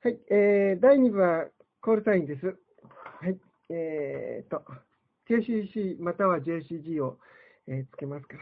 はい、第2部はコールサインです。はい、JCC または JCG を、つけますから。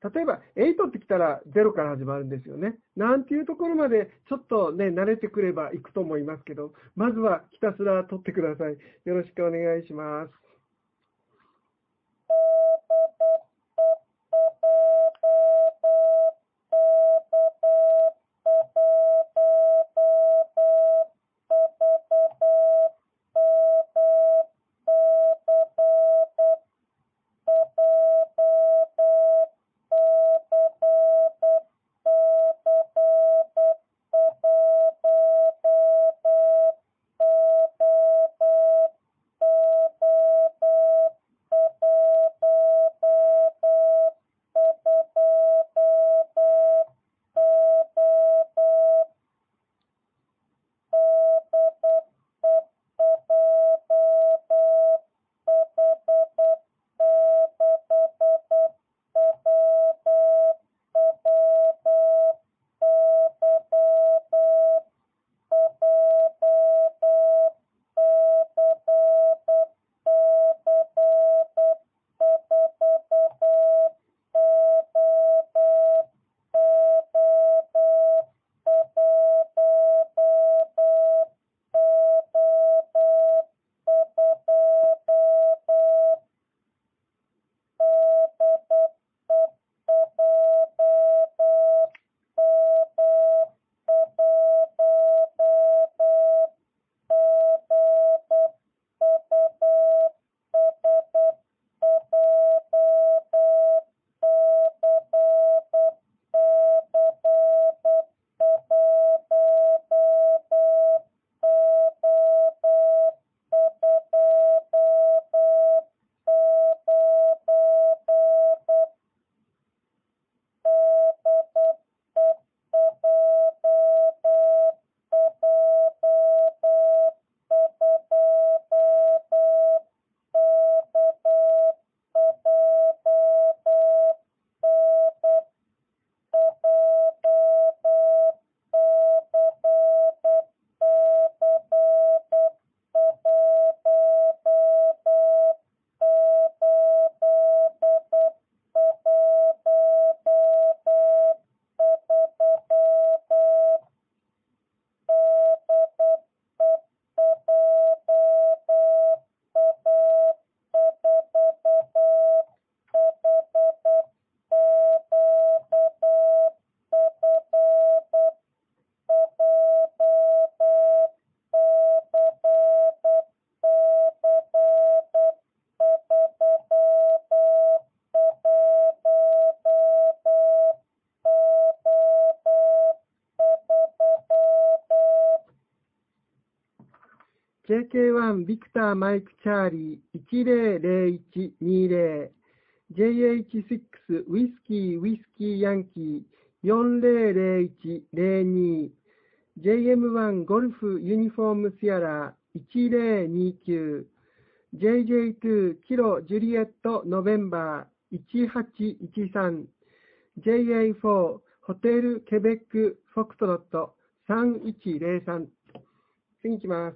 例えば、8ってきたら0から始まるんですよね。なんていうところまでちょっとね、慣れてくればいくと思いますけど、まずはひたすら取ってください。よろしくお願いします。JK1 ビクターマイクチャーリー100120 JH6 ウィスキーヤンキー400102 JM1 ゴルフユニフォームシアラー1029 JJ2 キロジュリエットノベンバー1813 JA4 ホテルケベックフォクトロット3103。次行きます。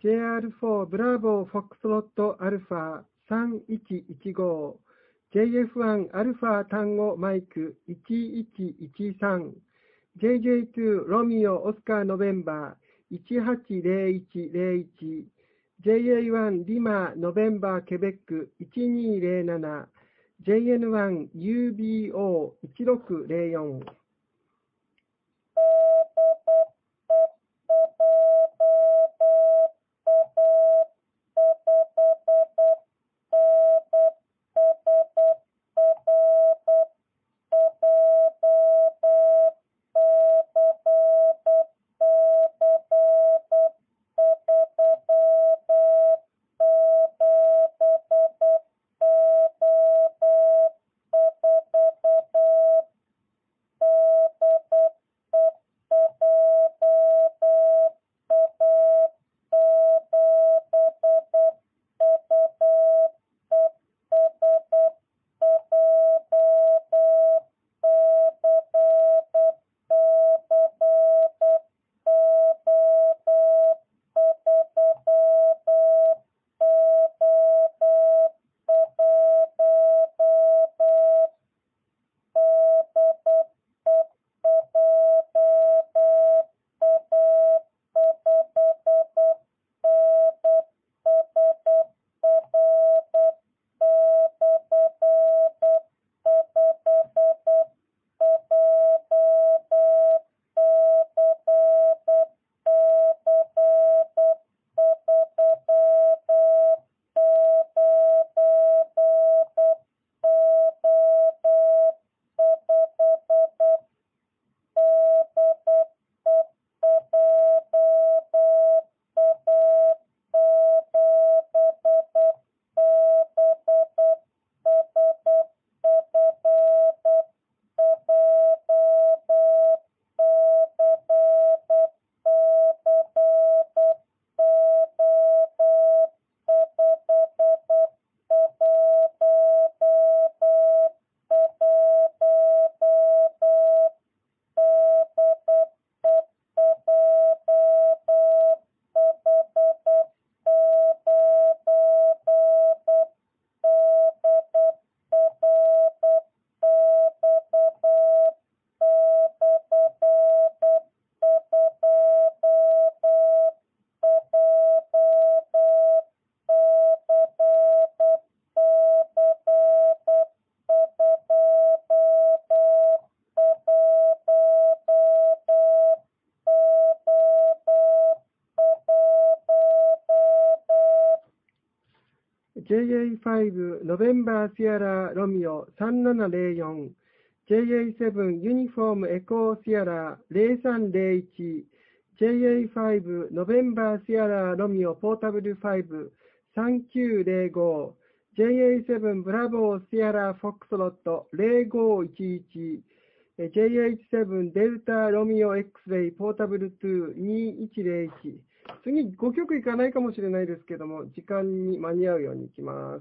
JR4 ブラボーフォックスロットアルファ3115 JF1 アルファ単語マイク1113 JJ2 ロミオオスカーノベンバー180101 JA1 リマノベンバーケベック1207 JN1 UBO1604。JA5 ノベンバーシアラロミオ3704 JA7 ユニフォームエコーシアラ0301 JA5 ノベンバーシアラロミオポータブル5 3905 JA7 ブラボーシアラフォックスロット0511 JH7 デルタロミオ X-ray ポータブル2 2101。次5曲いかないかもしれないですけども、時間に間に合うようにいきます。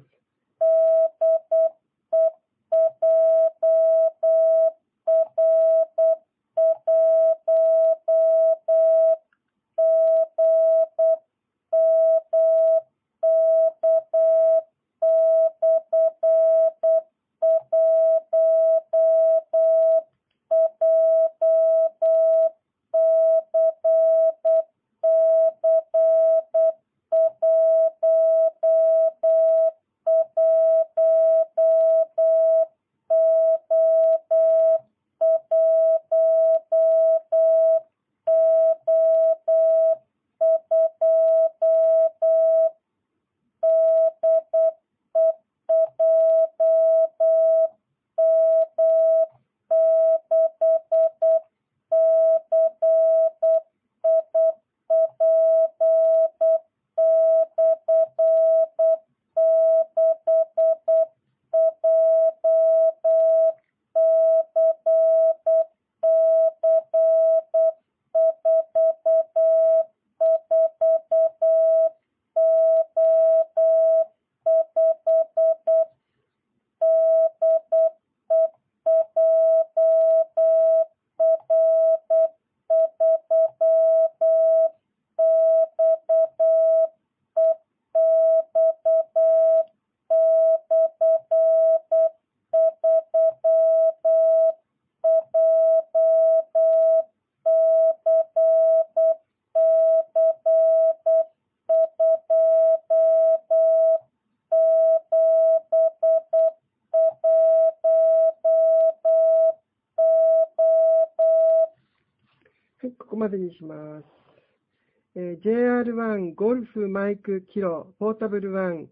までにします。JR1 ゴルフマイクキロポータブル1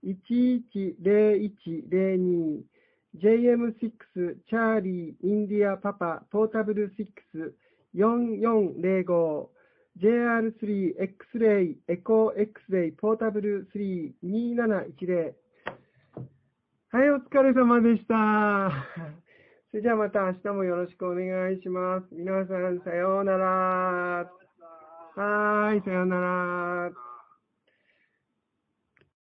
110102 JM6 チャーリーインディアパパポータブル6 4405 JR3 X-ray エコー X-ray ポータブル3 2710。はい、お疲れ様でした。それじゃあまた明日もよろしくお願いします。皆さんさようなら。はーい、さようなら。